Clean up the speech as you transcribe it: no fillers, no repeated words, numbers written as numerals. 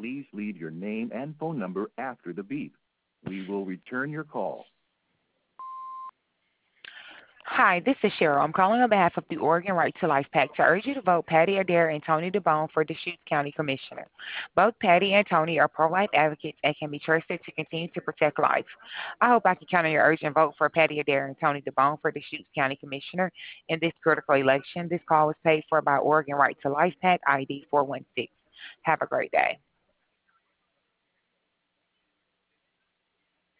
please leave your name and phone number after the beep. We will return your call. Hi, this is Cheryl. I'm calling on behalf of the Oregon Right to Life PAC to urge you to vote Patty Adair and Tony DeBone for Deschutes County Commissioner. Both Patty and Tony are pro-life advocates and can be trusted to continue to protect life. I hope I can count on your urgent vote for Patty Adair and Tony DeBone for Deschutes County Commissioner in this critical election. This call was paid for by Oregon Right to Life PAC ID 416. Have a great day.